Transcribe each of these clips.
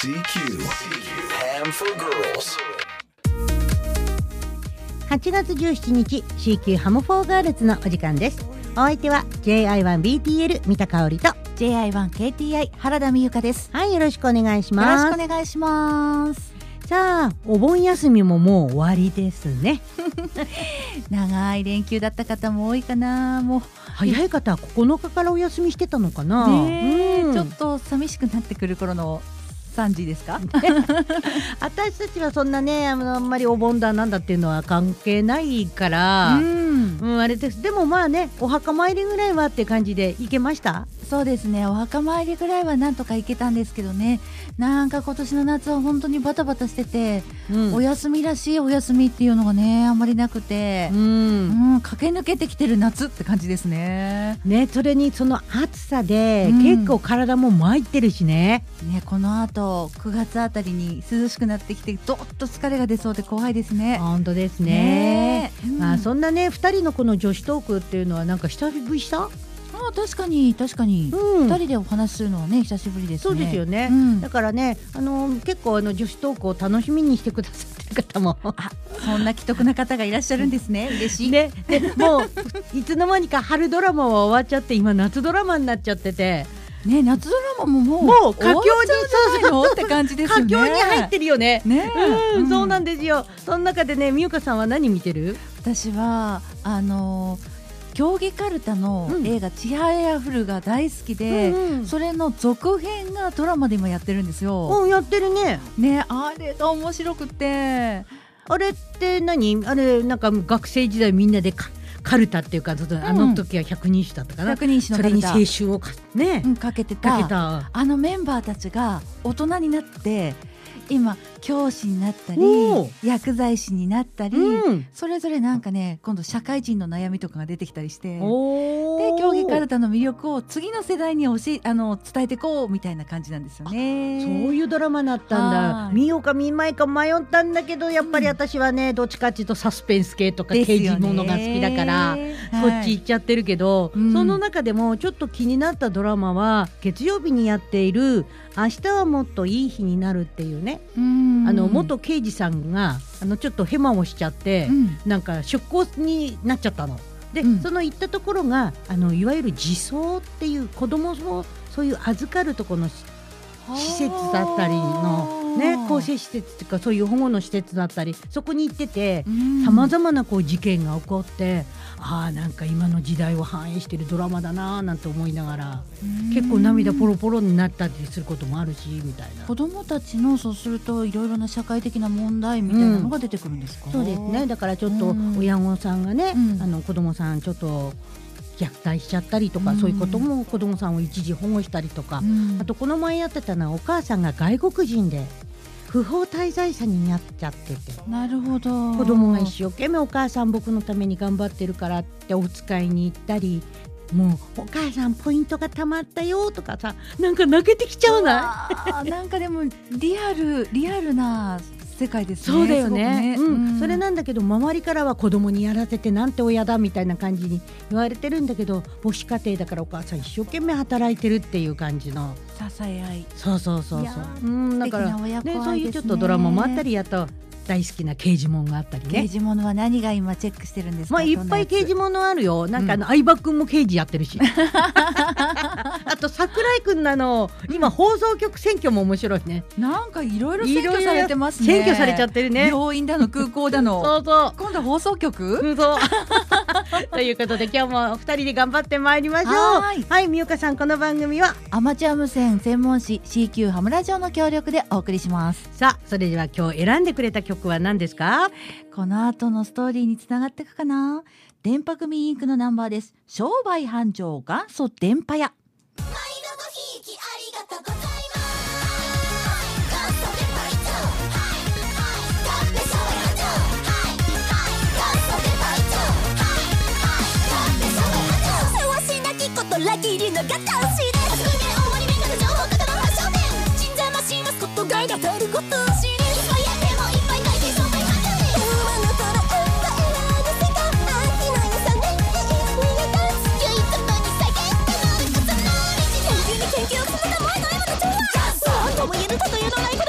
CQ Ham for Girls 8月17日 CQ ハムフォーガールズのお時間です。お相手は JI1BTL 三田香織と JI1KTI 原田美由香です。 はい、よろしくお願いします。 よろしくお願いします。 さあ、お盆休みももう終わりですね。 長い連休だった方も多いかな。もう早い方は9日からお休みしてたのかな、 ちょっと寂しくなってくる頃の3時ですか。 私たちはそんなね、あんまりお盆だなんだっていうのは関係ないから、あれです。でもまあね、お墓参りぐらいはって感じで行けました。 そうですね、お墓参りぐらいはなんとか行けたんですけどね、なんか今年の夏は本当にバタバタしてて、お休みらしいお休みっていうのがねあんまりなくて、駆け抜けてきてる夏って感じですね。 それにその暑さで、結構体も参ってるしね。 この後9月あたりに涼しくなってきてどっと疲れが出そうで怖いですね。 本当ですね。まあそんなね2人のこの女子トークっていうのはなんか久しぶりした。 確かに、2人でお話しするのはね久しぶりですね。 そうですよね、だからね、結構女子トークを楽しみにしてくださってる方もそんな既得な方がいらっしゃるんですね。嬉しいね。でもういつの間にか春ドラマは終わっちゃって今夏ドラマになっちゃっててね、夏ドラマももう佳境にそうって感じですよね。 佳境に入ってるよね。そうなんですよ。その中でね、美由香さんは何見てる？ 私は競技カルタの映画ちはやふるが大好きで、それの続編がドラマで今やってるんですよ。 やってるね。 あれが面白くて、 あれって何？あれなんか学生時代みんなでカルタっていうか、あの時は百人一首だったかな、 百人一首のカルタ、 それに青春をかけてたあのメンバーたちが大人になって今教師になったり薬剤師になったり、それぞれなんかね今度社会人の悩みとかが出てきたりして、で競技カルタの魅力を次の世代に伝えていこうみたいな感じなんですよね。 そういうドラマになったんだ。見ようか見まいか迷ったんだけど、やっぱり私はね、どっちかっていうとサスペンス系とか刑事ものが好きだから、そっち行っちゃってるけど、その中でもちょっと気になったドラマは月曜日にやっている明日はもっといい日になるっていうね、元刑事さんがちょっとヘマをしちゃって、なんか出向になっちゃったので、その行ったところがいわゆる児相っていう子供をそういう預かるところの施設だったりの更生施設というかそういう保護の施設だったり、そこに行っててさまざまな事件が起こって、なんか今の時代を反映してるドラマだななんて思いながら、結構涙ポロポロになったりすることもあるしみたいな。 子どもたちのそうするといろいろな社会的な問題みたいなのが出てくるんですか？ そうですね。だからちょっと親御さんがね、子どもさんちょっと虐待しちゃったりとか、そういうことも子どもさんを一時保護したりとか、あとこの前やってたのはお母さんが外国人で不法滞在者になっちゃってて、 なるほど。 子供が一生懸命お母さん僕のために頑張ってるからってお使いに行ったり、もうお母さんポイントがたまったよとかさ、なんか泣けてきちゃうな。 なんかでもリアルな世界ですね。 そうだよね。それなんだけど、周りからは子供にやらせてなんて親だみたいな感じに言われてるんだけど、母子家庭だからお母さん一生懸命働いてるっていう感じの支え合い。 そうだからね、そういうちょっとドラマもあったり、あと大好きな刑事物があったりね。 刑事物は何が今チェックしてるんですか？ いっぱい刑事物あるよ。なんか相葉君も刑事やってるしあと桜井君の今放送局選挙も面白いね。 なんかいろいろ選挙されてますね。 選挙されちゃってるね。 病院だの空港だの今度は放送局ということで今日も2人で頑張ってまいりましょう。はい、美由香さん、この番組はアマチュア無線専門誌 CQ ハムラジオの協力でお送りします。 さあ、それでは今日選んでくれた曲は何ですか？ この後のストーリーにつながっていくかな。電波組インクのナンバーです。商売繁盛元祖電波屋。 毎度ごひいきありがとうございます。裏切りのが楽しいです。革命主に民族情報型の発祥点。鎮座ましますことが語ることを知り、いっぱいやってもいっぱい書いて商売繁盛で。馬の虎選ぶ世界秋の予算で見えた唯一無二再現可能で重なり研究に研究を重ねた前の今の情報。そうとも言えること言うのない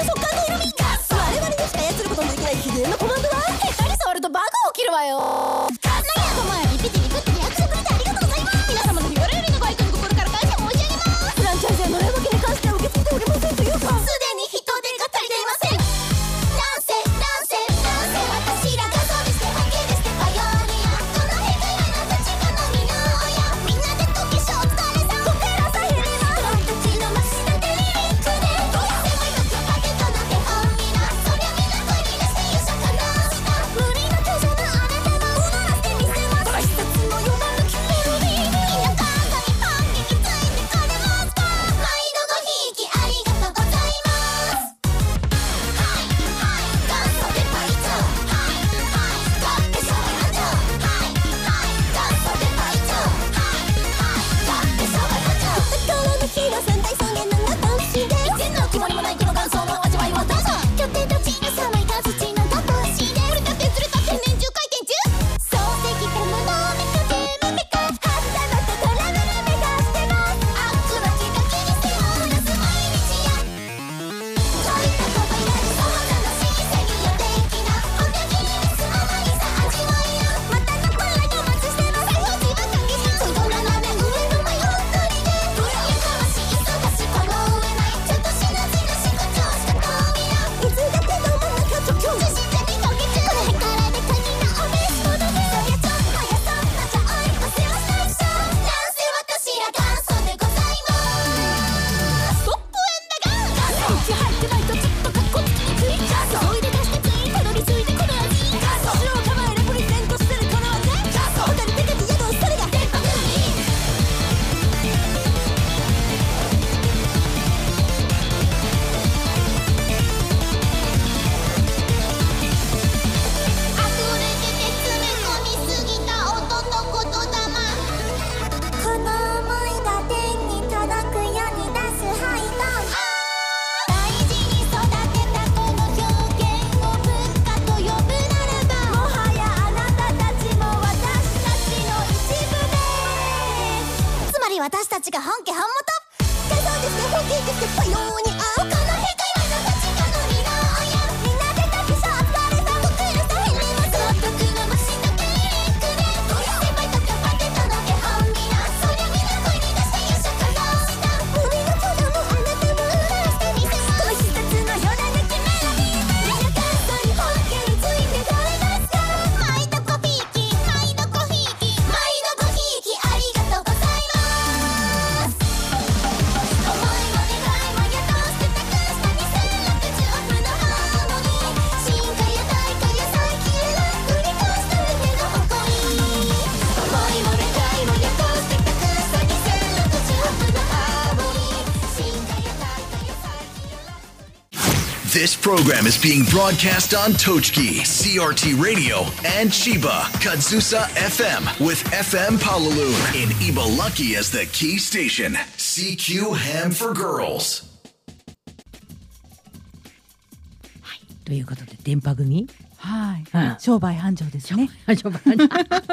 ちが本家本元感想ですね本気ですねパイローに合うこの世界はの立ちがノリの親みんなで旅しょう疲れた僕らさへんにもそう僕の虫のケーキで先輩とかパテとの手本みなそりゃみんな声に出してよっしゃかよした胸の子供あなたもうらしてみせます少しずつのよだ抜きメロディーで皆さんに本家についてどれですかマイドコピー機マイドコヒー機マイドコヒー機ありがとうございます思いも願いも宿して託した2060億のハーモニー進化や退化や再起や繰り返した夢の誇り思いも願いも宿して託した2060億のハーモニー進化や退化や再起や This program is being broadcast on Tochki, CRT Radio, and Chiba, Kadzusa FM, with FM Palaloon in Ibaraki as the key station. CQ Ham for Girls. ということで電波組はい、 うん商売繁盛ですね。 商売繁盛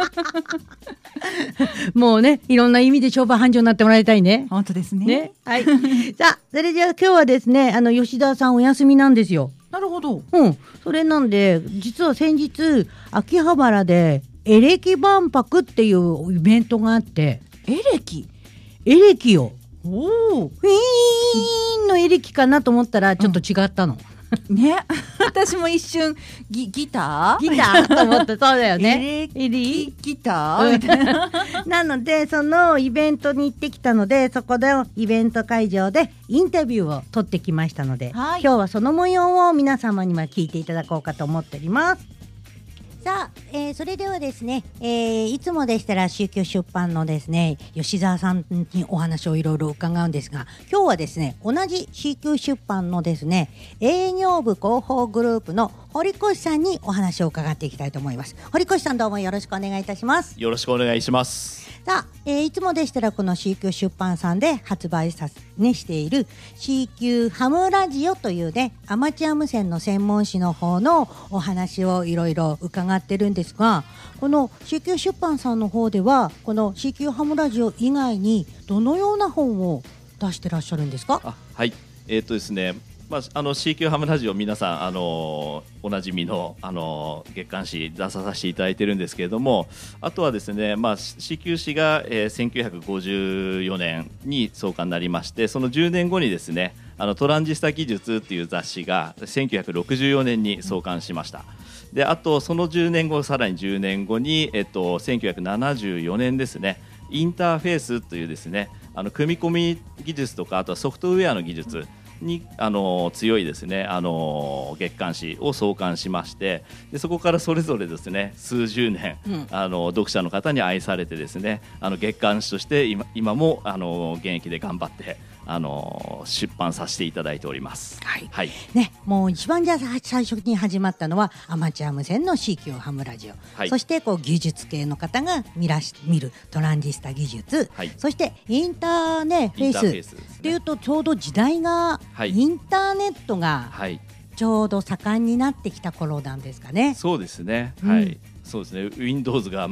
もうねいろんな意味で商売繁盛になってもらいたいね。 本当ですね。 ね、はい。さあ、それじゃあ今日はですね、吉田さんお休みなんですよ。 なるほど。 うん。それなんで、実は先日、秋葉原で、エレキ万博っていうイベントがあって、 エレキ。 エレキを、 おお。 ウィーンのエレキかなと思ったら、ちょっと違ったの。 ね。私も一瞬ギターギターと思った。そうだよね。 エレキギターみたいな。 なのでそのイベントに行ってきたのでそこでイベント会場でインタビューを取ってきましたので、 はい、 今日はその模様を皆様には聞いていただこうかと思っております。さあ、それではですね、いつもでしたら宗教出版のですね吉澤さんにお話をいろいろ伺うんですが、今日はですね同じ宗教出版のですね営業部広報グループの堀越さんにお話を伺っていきたいと思います。堀越さんどうもよろしくお願いいたします。 よろしくお願いします。 さあ、いつもでしたらこの CQ 出版さんで発売している CQ ハムラジオというねアマチュア無線の専門誌の方のお話をいろいろ伺ってるんですが、この CQ 出版さんの方ではこの CQ ハムラジオ以外にどのような本を出してらっしゃるんですか？ はい、ですね、CQ ハムラジオ皆さんおなじみの月刊誌出させていただいてるんですけれども、あとはですね、CQ 誌が、1954年に創刊になりまして、その10年後にですねトランジスタ技術っていう雑誌が1964年に創刊しました。であとその10年後さらに10年後に、1974年ですねインターフェースというですね組み込み技術とかあとはソフトウェアの技術に強いですね月刊誌を創刊しまして、でそこからそれぞれですね数十年、読者の方に愛されてですね月刊誌として今も現役で頑張って出版させていただいております。 はい、 はい、 ね、もう一番じゃ最初に始まったのはアマチュア無線の CQ ハムラジオ、 はい、 そしてこう技術系の方が見るトランジスタ技術、 はい、 そしてインターネフェイスっていうとちょうど時代が、 はい、 インターネットがちょうど盛んになってきた頃なんですかね。 そうですね、はい、そうですね。Windows が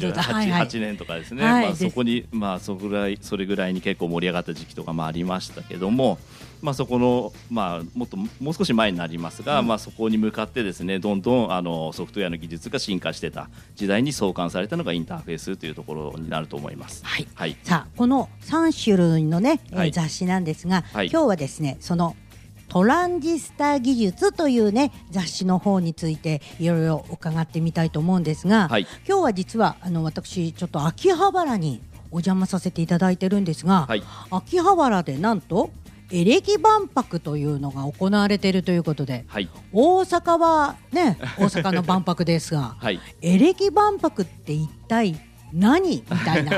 98年とかですね。 はい、 そこにそれぐらいに結構盛り上がった時期とかもありましたけども、そこのもう少し前になりますが、そこに向かってですねどんどんソフトウェアの技術が進化してた時代に創刊されたのがインターフェースというところになると思います。 はい。 はい、 さあこの3種類のね、雑誌なんですが、今日はですねそのトランジスタ技術というね雑誌の方についていろいろ伺ってみたいと思うんですが、今日は実は私ちょっと秋葉原にお邪魔させていただいてるんですが、秋葉原でなんとエレキ万博というのが行われているということで、大阪はね大阪の万博ですが、エレキ万博って一体何みたいな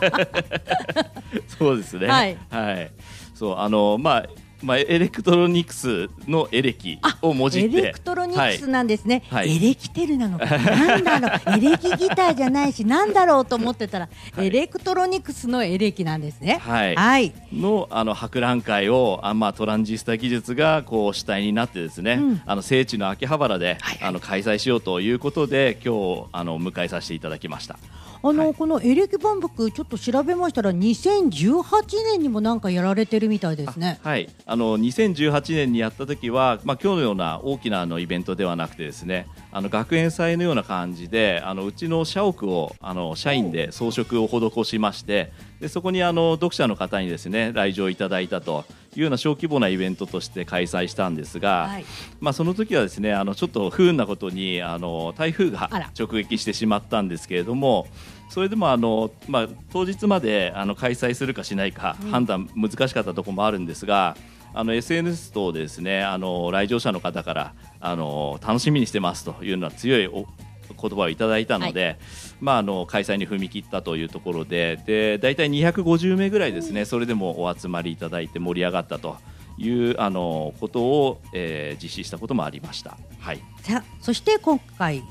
そうですね、はい、そうエレクトロニクスのエレキをもじってエレクトロニクスなんですね、エレキテルなのかなんだろうエレキギターじゃないしなんだろうと思ってたら、エレクトロニクスのエレキなんですね。 の博覧会をトランジスタ技術がこう主体になってですね、聖地の秋葉原で開催しようということで今日迎えさせていただきました。 このエレキ万博ちょっと調べましたら2018年にもなんかやられてるみたいですね。 はい、2018年にやった時は、今日のような大きなイベントではなくてですね、学園祭のような感じでうちの社屋を社員で装飾を施しまして、でそこに読者の方にですね来場いただいたというような小規模なイベントとして開催したんですが、その時はですねちょっと不運なことに台風が直撃してしまったんですけれども、それでも当日まで開催するかしないか判断難しかったところもあるんですが、SNS 等でですね来場者の方から楽しみにしてますというような強い言葉をいただいたので、開催に踏み切ったというところで、だいたい250名ぐらいですね、それでもお集まりいただいて盛り上がったということを、実施したこともありました。はい、 さあそして今回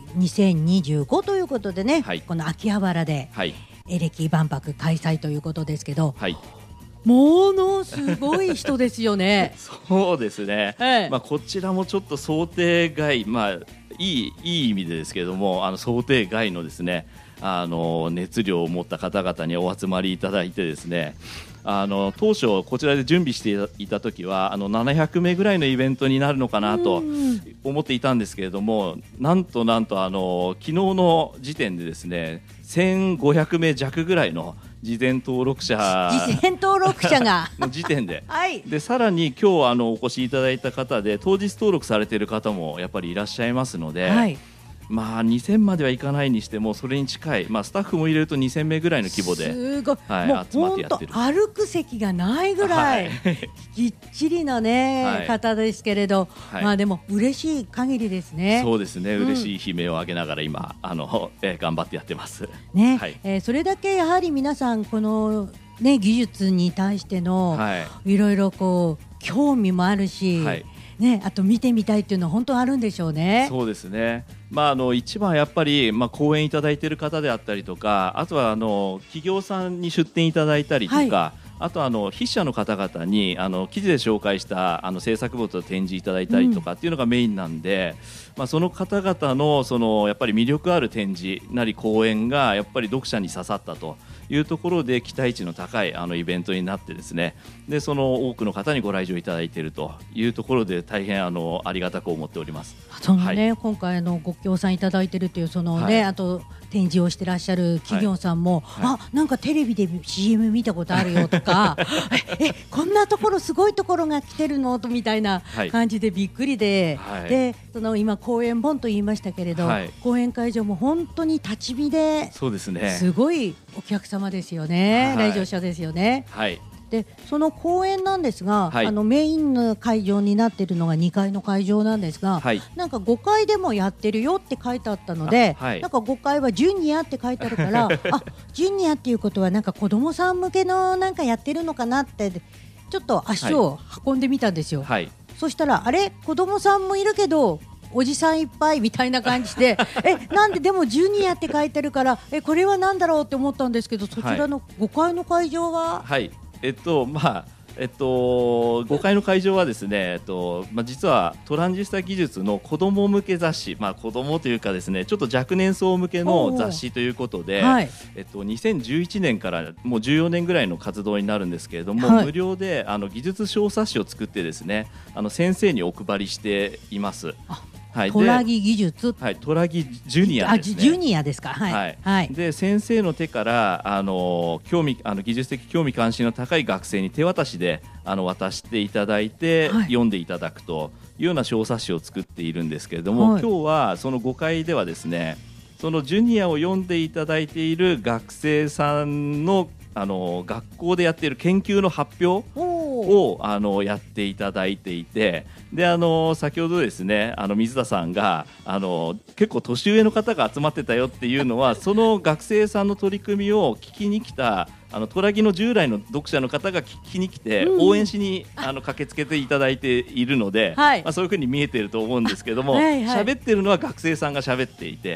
2025ということでね、この秋葉原でエレキ万博開催ということですけど、ものすごい人ですよね。 そうですね、こちらもちょっと想定外、いい意味でですけれども想定外のですね熱量を持った方々にお集まりいただいてですね、当初こちらで準備していた時は700名ぐらいのイベントになるのかなと思っていたんですけれども、なんと昨日の時点でですね1500名弱ぐらいの事前登録者がの時点で、でさらに今日お越しいただいた方で当日登録されている方もやっぱりいらっしゃいますので、2000まではいかないにしてもそれに近い、スタッフも入れると2000名ぐらいの規模で、 すごい、 集まってやってる。 歩く席がないぐらい、ぎっちりなね、方ですけれど、でも嬉しい限りですね。 そうですね、嬉しい悲鳴を上げながら今頑張ってやってますね。それだけやはり皆さんこの技術に対してのいろいろ興味もあるし、あと見てみたいっていうのは本当あるんでしょうね。 そうですね、一番やっぱり、講演いただいている方であったりとか、あとは企業さんに出展いただいたりとか、あと筆者の方々に記事で紹介した制作物を展示いただいたりとかっていうのがメインなんで、その方々のやっぱり魅力ある展示なり講演がやっぱり読者に刺さったというところで期待値の高いイベントになってですね、でその多くの方にご来場いただいているというところで大変ありがたく思っております。 今回ご協賛いただいているというあと展示をしてらっしゃる企業さんも、なんかテレビで CM 見たことあるよとかこんなところすごいところが来てるのとみたいな感じでびっくりで、で今講演本と言いましたけれど、講演会場も本当に立ち見で、そうですね、すごいお客様ですよね、来場者ですよね。でその公演なんですが、メインの会場になっているのが2階の会場なんですが、なんか5階でもやってるよって書いてあったので、なんか5階はジュニアって書いてあるからジュニアっていうことはなんか子供さん向けのなんかやってるのかなってちょっと足を運んでみたんですよ。そしたら子供さんもいるけどおじさんいっぱいみたいな感じでなんででもジュニアって書いてるからこれはなんだろうって思ったんですけど、そちらの5階の会場は、 5階の会場はですね、実はトランジスタ技術の子ども向け雑誌、子どもというかですねちょっと若年層向けの雑誌ということで、2011年からもう14年ぐらいの活動になるんですけれども、無料で技術小冊子を作ってですね先生にお配りしています。 トラギ技術、 トラギジュニアですね。 ジュニアですか。 で先生の手から技術的興味関心の高い学生に手渡しで渡していただいて、読んでいただくというような小冊子を作っているんですけれども、今日はその5階ではですねそのジュニアを読んでいただいている学生さんの学校でやっている研究の発表をやっていただいていて、で先ほどですね水田さんが結構年上の方が集まってたよっていうのはその学生さんの取り組みを聞きに来たトラギの従来の読者の方が聞きに来て、応援しに駆けつけていただいているので、そういうふうに見えていると思うんですけども、喋ってるのは学生さんが喋っていて、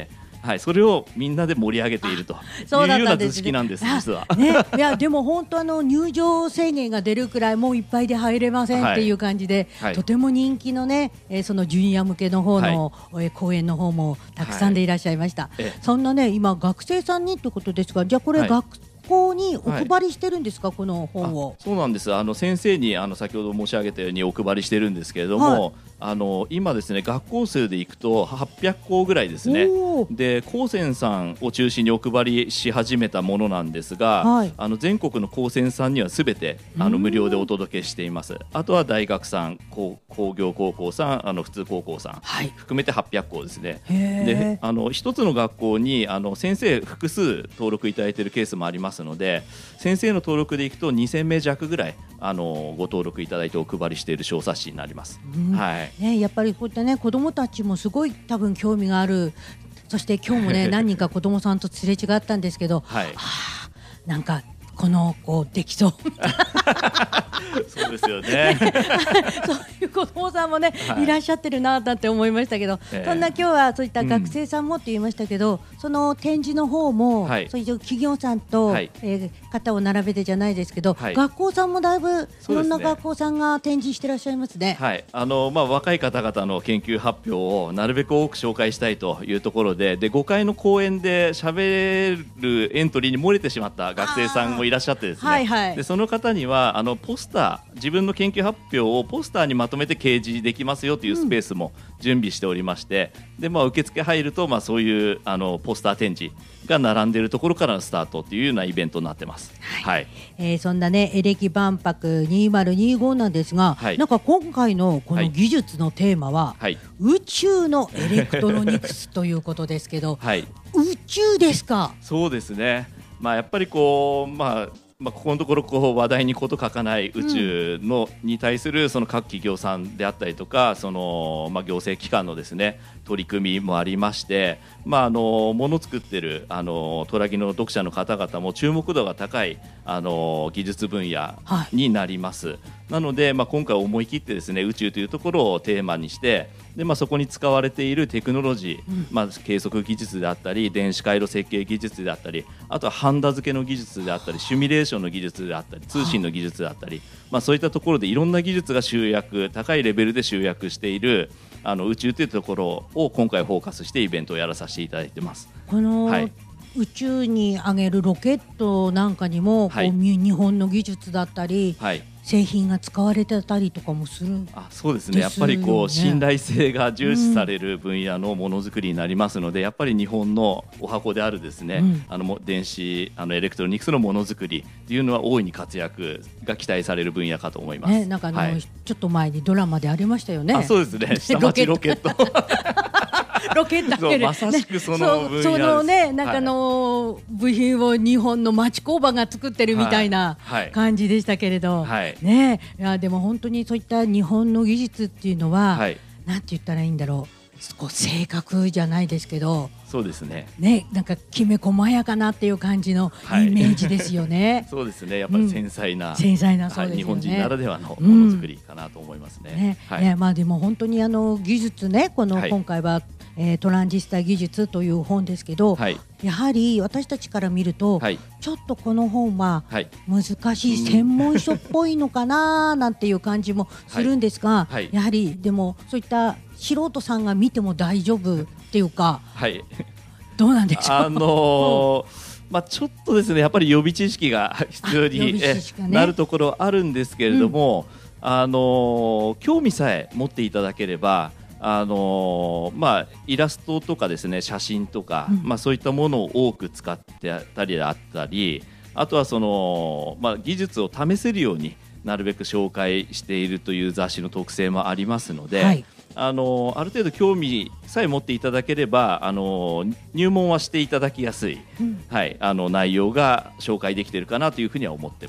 はい、それをみんなで盛り上げているというような図式なんです、実は。 いやでも本当入場制限が出るくらいもういっぱいで入れませんっていう感じで、とても人気のね、そのジュニア向けの方の、公演の方もたくさんでいらっしゃいました。そんなね今学生さんにということですが、じゃあこれ学校にお配りしてるんですか、この本を。 そうなんです。先生に先ほど申し上げたようにお配りしてるんですけれども、今ですね学校数でいくと800校ぐらいですね。で高専さんを中心にお配りし始めたものなんですが、全国の高専さんにはすべて無料でお届けしています。あとは大学さん、工業高校さん、普通高校さん、含めて800校ですね。で一つの学校に先生複数登録いただいているケースもありますので、先生の登録でいくと2000名弱ぐらいご登録いただいてお配りしている小冊子になります。 やっぱりこういったね子どもたちもすごい多分興味がある。そして今日もね何人か子どもさんとすれ違ったんですけど、なんかこの子できそうそうですよねそういう子どもさんもね、いらっしゃってるなって思いましたけど、そんな今日はそういった学生さんもって言いましたけど、その展示の方も、そういう企業さんと、肩を並べてじゃないですけど、学校さんもだいぶいろんな学校さんが展示してらっしゃいますね。 若い方々の研究発表をなるべく多く紹介したいというところで、5回の講演で喋るエントリーに漏れてしまった学生さんもいらっしゃってですね、でその方にはポスター、自分の研究発表をポスターにまとめて掲示できますよというスペースも準備しておりまして、で受付入るとそういうポスター展示が並んでいるところからのスタートというようなイベントになってます。 そんなねエレキ万博2025なんですが、なんか今回のこの技術のテーマは、宇宙のエレクトロニクスということですけど、宇宙ですか。 そうですね。やっぱりここのところ話題に事欠かない宇宙に対するその各企業さんであったりとか、その行政機関のですね取り組みもありまして、もの作ってるトラギの読者の方々も注目度が高い技術分野になります。なので、今回思い切ってですね宇宙というところをテーマにして、でそこに使われているテクノロジー、計測技術であったり電子回路設計技術であったり、あとはハンダ付けの技術であったりシミュレーションの技術であったり通信の技術であったり、そういったところでいろんな技術が高いレベルで集約している宇宙というところを今回フォーカスしてイベントをやらさせていただいてます。 この、宇宙に上げるロケットなんかにも、日本の技術だったり、製品が使われてたりとかもする。 そうですね。やっぱり信頼性が重視される分野のものづくりになりますので、やっぱり日本のお箱であるですね、電子エレクトロニクスのものづくりっていうのは大いに活躍が期待される分野かと思います。 なんかちょっと前にドラマでありましたよね。 そうですね。下町ロケットロケットまさしくその分野です。 そのね、なんか部品を日本の町工場が作ってるみたいな感じでしたけれど、いやでも本当にそういった日本の技術っていうのは、なんて言ったらいいんだろう、正確じゃないですけど、 そうですね。 なんかきめ細やかなっていう感じのイメージですよね。 そうですね。やっぱり繊細な、 そうですよね。 日本人ならではのものづくりかなと思いますね。 でも本当に技術ね、今回はトランジスタ技術という本ですけど、やはり私たちから見ると、ちょっとこの本は難しい専門書っぽいのかななんていう感じもするんですが、やはりでもそういった素人さんが見ても大丈夫っていうか、どうなんでしょう。 ちょっとですね、やっぱり予備知識が必要になるところあるんですけれども、興味さえ持っていただければ、イラストとかですね、写真とか、そういったものを多く使ってたりだったり、あとはその、技術を試せるようになるべく紹介しているという雑誌の特性もありますので、ある程度興味さえ持っていただければ入門はしていただきやすい、内容が紹介できているかなというふうには思ってます。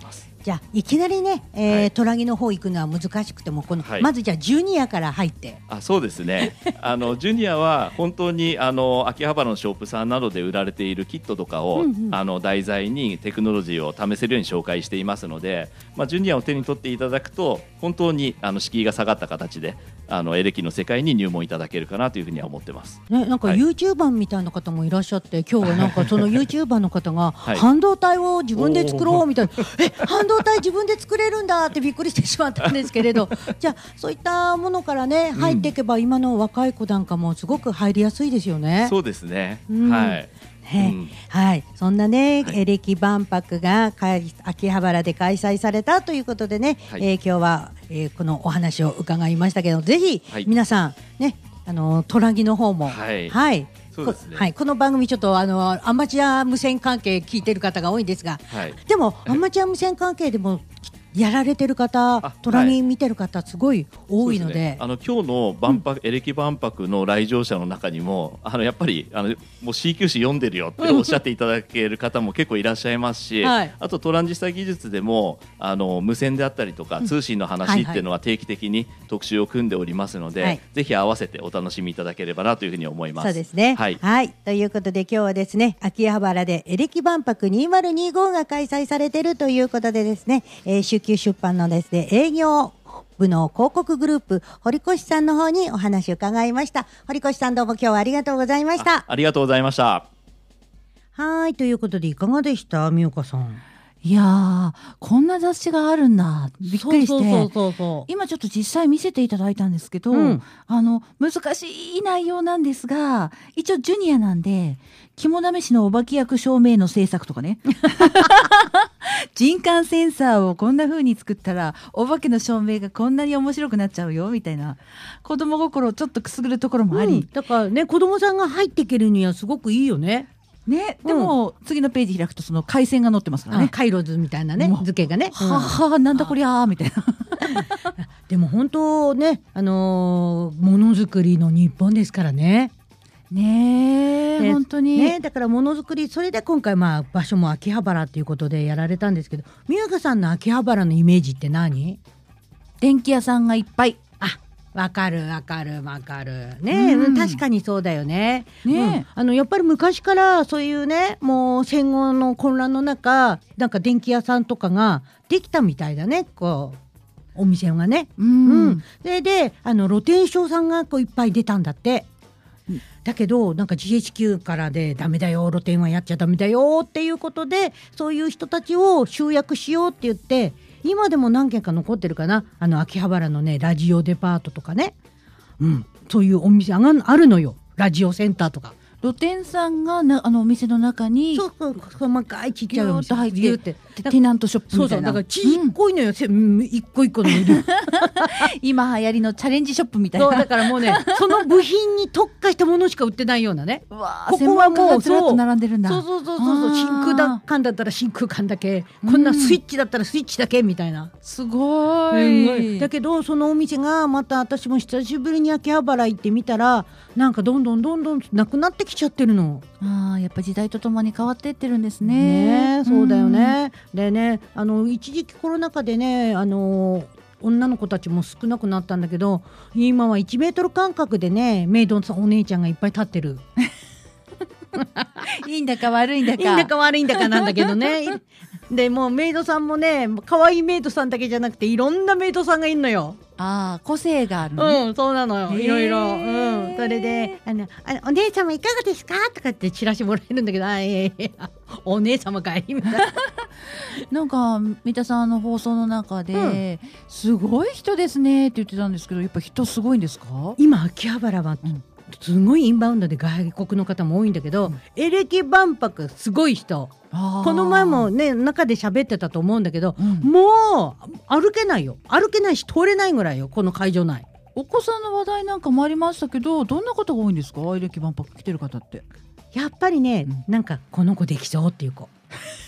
じゃあいきなりね、トラギの方行くのは難しくてもまずじゃあジュニアから入って。 そうですねジュニアは本当に秋葉原のショップさんなどで売られているキットとかを、題材にテクノロジーを試せるように紹介していますので、ジュニアを手に取っていただくと本当に敷居が下がった形でエレキの世界に入門いただけるかなというふうには思ってます、 なんか YouTuber みたいな方もいらっしゃって、今日はなんかその YouTuber の方が半導体を自分で作ろうみたいな半導体自分で作れるんだってびっくりしてしまったんですけれどじゃあそういったものからね入っていけば、今の若い子なんかもすごく入りやすいですよね。 そうですね、 はい、そんなね、エレキ万博が秋葉原で開催されたということでね、今日は、このお話を伺いましたけど、ぜひ、皆さんねトラギの方もそうですね、この番組ちょっとアマチュア無線関係聞いてる方が多いんですが、でもアマチュア無線関係でもやられてる方、トラギ見てる方すごい多いので、 今日のエレキ万博の来場者の中にもやっぱりもう C 級誌読んでるよっておっしゃっていただける方も結構いらっしゃいますし、あとトランジスタ技術でも無線であったりとか通信の話っていうのは定期的に特集を組んでおりますので、ぜひ合わせてお楽しみいただければなというふうに思います。 そうですね、ということで今日はですね、秋葉原でエレキ万博2025が開催されているということでですね、週休出版のですね、営業部の広告グループ堀越さんの方にお話を伺いました。堀越さん、どうも今日はありがとうございました。 ありがとうございました。 はい、ということでいかがでした、美岡さん。 いやー、こんな雑誌があるんだ、びっくりして、今ちょっと実際見せていただいたんですけど、難しい内容なんですが、一応ジュニアなんで肝試しのお化け役証明の制作とかね人感センサーをこんな風に作ったらお化けの証明がこんなに面白くなっちゃうよみたいな子供心をちょっとくすぐるところもあり、 だからね、子供さんが入っていけるにはすごくいいよね。 でも次のページ開くとその回線が載ってますからね、 回路図みたいなね、図形がね、 なんだこりゃーみたいなでも本当ね、ものづくりの日本ですからね。本当に、だからものづくり、それで今回場所も秋葉原っていうことでやられたんですけど、美香さんの秋葉原のイメージって何？ 電気屋さんがいっぱい。 わかるね、確かにそうだよね。やっぱり昔からそういうね、もう戦後の混乱の中、なんか電気屋さんとかができたみたいだね、こうお店がね。で露天商さんがいっぱい出たんだって。だけどなんか GHQ からでダメだよ、露店はやっちゃダメだよっていうことで、そういう人たちを集約しようって言って、今でも何軒か残ってるかな、秋葉原のねラジオデパートとかね、そういうお店があるのよ。ラジオセンターとか露店さんがお店の中に細かいちっちゃいお店入ってテナントショップみたいな、 だからちっこいのよ、一個一個の今流行りのチャレンジショップみたいな。 だからもうねその部品に特化したものしか売ってないようなねここはもうずらっと並んでるんだ。 そう真空管だったら真空管だけ、こんなスイッチだったらスイッチだけみたいな、 すごい。 だけどそのお店がまた私も久しぶりに秋葉原行ってみたら、なんかどんどんなくなってきちゃってるの。 やっぱ時代とともに変わっていってるんですね。 そうだよね。でね、一時期コロナ禍でね、女の子たちも少なくなったんだけど、今は1メートル間隔でね、メイドお姉ちゃんがいっぱい立ってるいいんだか悪いんだかなんだけどねでもうメイドさんもね、可愛いメイドさんだけじゃなくていろんなメイドさんがいるのよ。 個性があるね。 そうなのよ、いろいろ。それでお姉様いかがですかとかってチラシもらえるんだけど、お姉様かいみたいななんか三田さんの放送の中で、すごい人ですねって言ってたんですけど、やっぱ人すごいんですか？ 今秋葉原は、すごいインバウンドで外国の方も多いんだけど、エレキ万博すごい人。この前もね中で喋ってたと思うんだけど、もう歩けないし通れないぐらいよ、この会場内。 お子さんの話題なんかもありましたけど、どんな方が多いんですか、エレキ万博来てる方って。 やっぱりね、なんかこの子できそうっていう子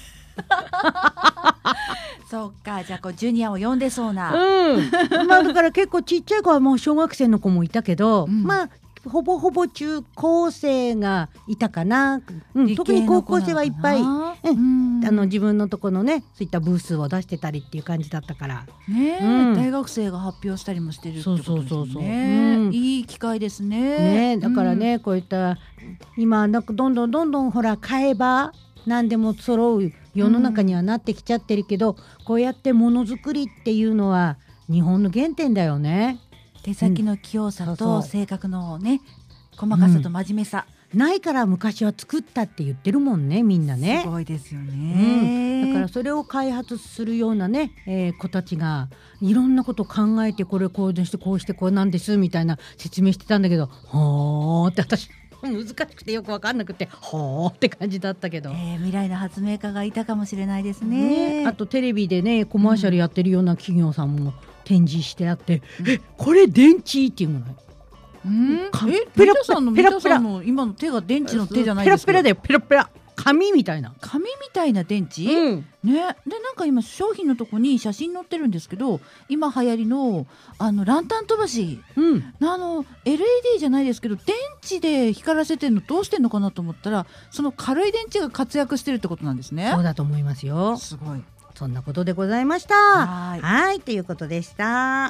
そうか、じゃあジュニアを呼んでそうな。 だから結構ちっちゃい子はもう小学生の子もいたけど、 ほぼほぼ中高生がいたかな、特に高校生はいっぱい、自分のところのねそういったブースを出してたりっていう感じだったからね、大学生が発表したりもしてるってことですね。いい機会ですね。 だからね、こういった今なんかどんどんほら買えば何でも揃う世の中にはなってきちゃってるけど、こうやってものづくりっていうのは日本の原点だよね。 手先の器用さと性格のね、細かさと真面目さ、 ないから昔は作ったって言ってるもんね、みんなね。 すごいですよね、 だからそれを開発するようなね、子たちがいろんなことを考えて、これこうしてこうしてこうなんですみたいな説明してたんだけど、ほーって私難しくてよく分かんなくてほーって感じだったけど、 未来の発明家がいたかもしれないですね。 あとテレビでねコマーシャルやってるような企業さんも展示してあって、これ電池っていうのね。 ペラペラの今の手が電池の手じゃないですか。 ペラペラだよ、ペラペラ。紙みたいな電池、ね。でなんか今商品のとこに写真載ってるんですけど、今流行りのランタン飛ばし、LED じゃないですけど電池で光らせてるのどうしてんのかなと思ったら、その軽い電池が活躍してるってことなんですね。 そうだと思いますよ。 すごい。 そんなことでございました。はいということでした。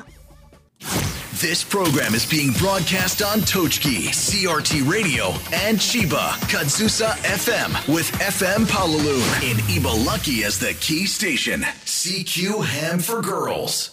This program is being broadcast on Tochki, CRT Radio, and Chiba, Kadzusa FM with FM Palaloon in Ibaraki as the key station. CQ Ham for Girls.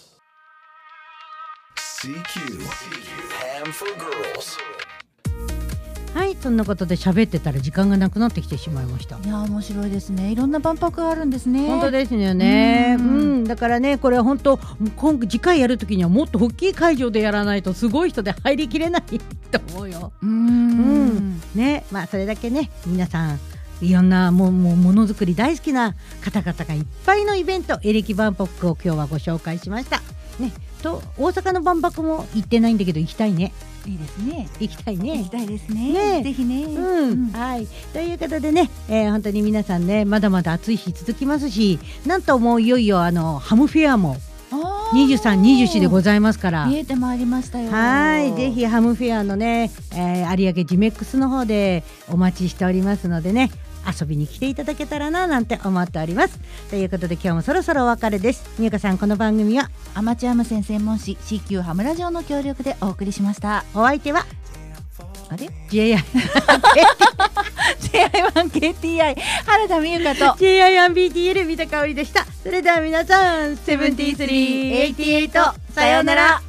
CQ Ham for Girls. はい、そんなことで喋ってたら時間がなくなってきてしまいました。 いや面白いですね。いろんな万博があるんですね。 本当ですよね。だからね、これは本当次回やるときにはもっと大きい会場でやらないとすごい人で入りきれないと思うよ。ね、それだけね、皆さんいろんなものづくり大好きな方々がいっぱいのイベント、エレキ万博を今日はご紹介しましたね。と大阪の万博も行ってないんだけど行きたいね。 いいですね。 行きたいね。 行きたいですね。ぜひね。 はい。ということでね、本当に皆さんね、まだまだ暑い日続きますし、なんともういよいよハムフェアも23、24でございますから。 見えてまいりましたよ。 はい。ぜひハムフェアのね、有明ジメックスの方でお待ちしておりますのでね、遊びに来ていただけたらななんて思っております。ということで今日もそろそろお別れです。みゆかさん、この番組はアマチュア無線専門誌 CQ ハムラジオの協力でお送りしました。 お相手は JI1KTI 原田美由香と JI1BTL 三田香織でした。それでは皆さん、7388さようなら。